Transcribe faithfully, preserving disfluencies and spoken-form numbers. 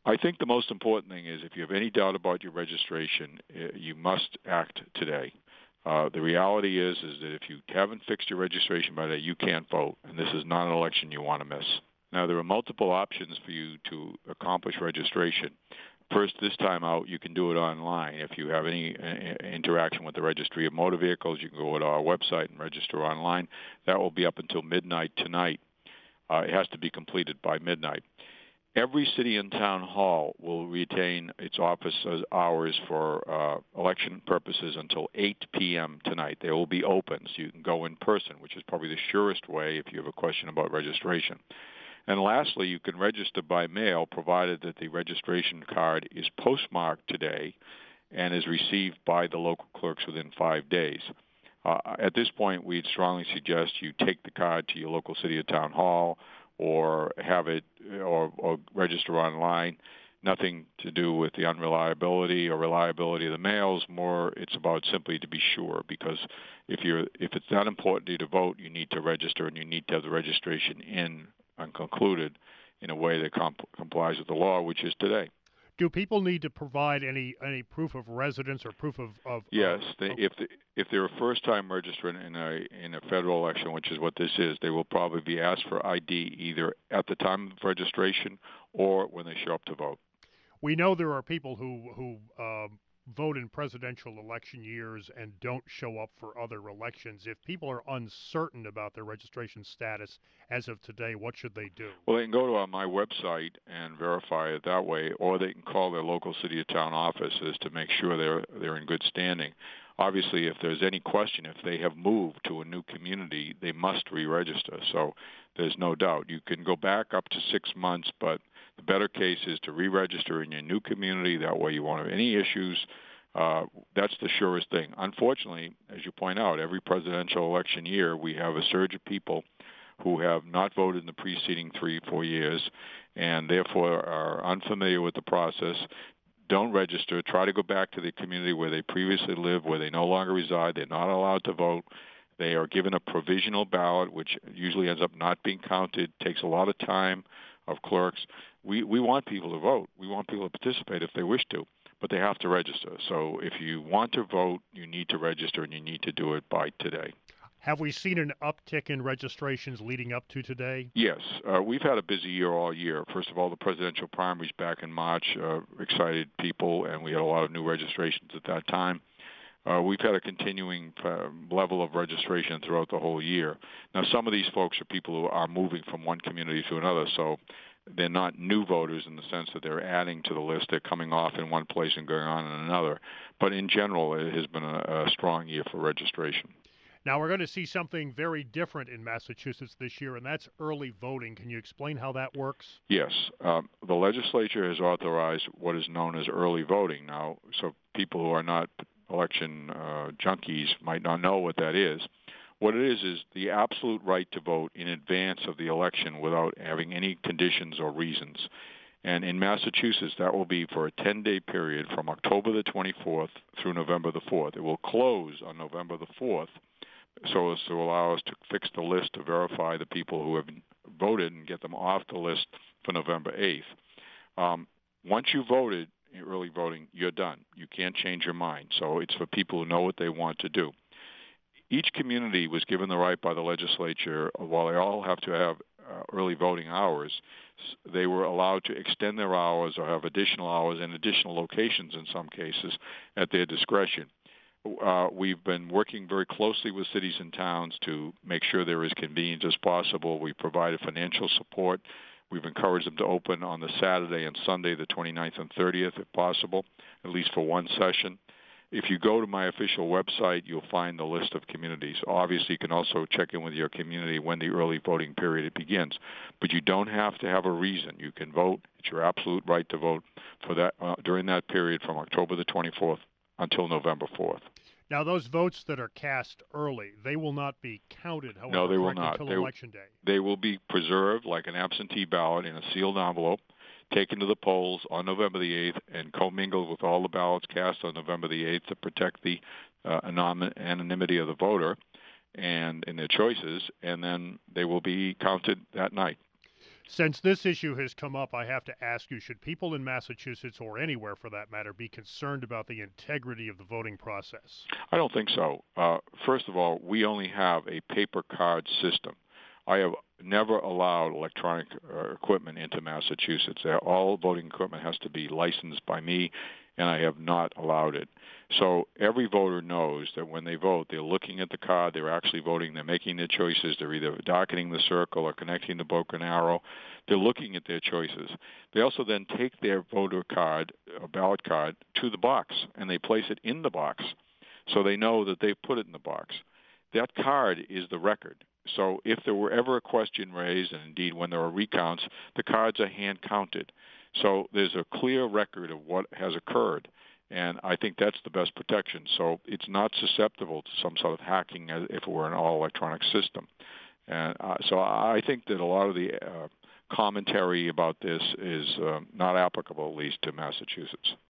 I think the most important thing is if you have any doubt about your registration, uh, you must act today. Uh, the reality is is that if you haven't fixed your registration by today, you can't vote, and this is not an election you want to miss. Now, there are multiple options for you to accomplish registration. First, this time out, you can do it online. If you have any uh, interaction with the Registry of Motor Vehicles, you can go to our website and register online. That will be up until midnight tonight. Uh, it has to be completed by midnight. Every city and town hall will retain its office hours for uh, election purposes until eight p.m. tonight. They will be open, so you can go in person, which is probably the surest way if you have a question about registration. And lastly, you can register by mail, provided that the registration card is postmarked today and is received by the local clerks within five days. Uh, at this point, we'd strongly suggest you take the card to your local city or town hall, or have it or, or register online. Nothing to do with the unreliability or reliability of the mails. More, it's about simply to be sure, because if you're if it's that important to you to vote, you need to register, and you need to have the registration in and concluded in a way that comp- complies with the law, which is today. Do people need to provide any any proof of residence or proof of? of yes, of, they, of... if the, if they're a first-time registrant in a in a federal election, which is what this is, they will probably be asked for I D either at the time of registration or when they show up to vote. We know there are people who who um, vote in presidential election years and don't show up for other elections. If people are uncertain about their registration status as of today, what should they do? Well, they can go to our, my website and verify it that way, or they can call their local city or town offices to make sure they're they're in good standing. Obviously, if there's any question, if they have moved to a new community, they must re-register. So there's no doubt. You can go back up to six months, but the better case is to re-register in your new community. That way you won't have any issues. Uh, that's the surest thing. Unfortunately, as you point out, every presidential election year we have a surge of people who have not voted in the preceding three, four years, and therefore are unfamiliar with the process. Don't register. Try to go back to the community where they previously lived, where they no longer reside. They're not allowed to vote. They are given a provisional ballot, which usually ends up not being counted. Takes a lot of time of clerks. We we want people to vote. We want people to participate if they wish to, but they have to register. So if you want to vote, you need to register, and you need to do it by today. Have we seen an uptick in registrations leading up to today? Yes. Uh, we've had a busy year all year. First of all, the presidential primaries back in March uh, excited people, and we had a lot of new registrations at that time. Uh, we've had a continuing uh, level of registration throughout the whole year. Now, some of these folks are people who are moving from one community to another, so they're not new voters in the sense that they're adding to the list. They're coming off in one place and going on in another. But in general, it has been a, a strong year for registration. Now, we're going to see something very different in Massachusetts this year, and that's early voting. Can you explain how that works? Yes. Um, the legislature has authorized what is known as early voting. Now, so people who are not election uh, junkies might not know what that is. What it is is the absolute right to vote in advance of the election without having any conditions or reasons. And in Massachusetts, that will be for a ten-day period from October the twenty-fourth through November the fourth. It will close on November the fourth, so as to allow us to fix the list to verify the people who have voted and get them off the list for November eighth. Um, once you voted, early voting, you're done. You can't change your mind. So it's for people who know what they want to do. Each community was given the right by the legislature, while they all have to have uh, early voting hours, they were allowed to extend their hours or have additional hours in additional locations in some cases at their discretion. Uh, we've been working very closely with cities and towns to make sure they're as convenient as possible. We provided financial support. We've encouraged them to open on the Saturday and Sunday, the twenty-ninth and thirtieth, if possible, at least for one session. If you go to my official website, you'll find the list of communities. Obviously, you can also check in with your community when the early voting period begins. But you don't have to have a reason. You can vote. It's your absolute right to vote for that uh, during that period from October the twenty-fourth until November fourth. Now, those votes that are cast early, they will not be counted, however, no, they will correct, not. until they, Election Day. They will be preserved like an absentee ballot in a sealed envelope, taken to the polls on November the eighth, and commingled with all the ballots cast on November the eighth to protect the uh, anonymity of the voter and in their choices, and then they will be counted that night. Since this issue has come up, I have to ask you, should people in Massachusetts, or anywhere for that matter, be concerned about the integrity of the voting process? I don't think so. Uh, first of all, we only have a paper card system. I have never allowed electronic uh, equipment into Massachusetts. All voting equipment has to be licensed by me, and I have not allowed it. So every voter knows that when they vote, they're looking at the card, they're actually voting, they're making their choices, they're either darkening the circle or connecting the broken arrow. They're looking at their choices. They also then take their voter card, a ballot card, to the box, and they place it in the box. So they know that they've put it in the box. That card is the record. So if there were ever a question raised, and indeed when there are recounts, the cards are hand counted. So there's a clear record of what has occurred, and I think that's the best protection. So it's not susceptible to some sort of hacking as if it were an all-electronic system. And uh, so I think that a lot of the uh, commentary about this is uh, not applicable, at least to Massachusetts.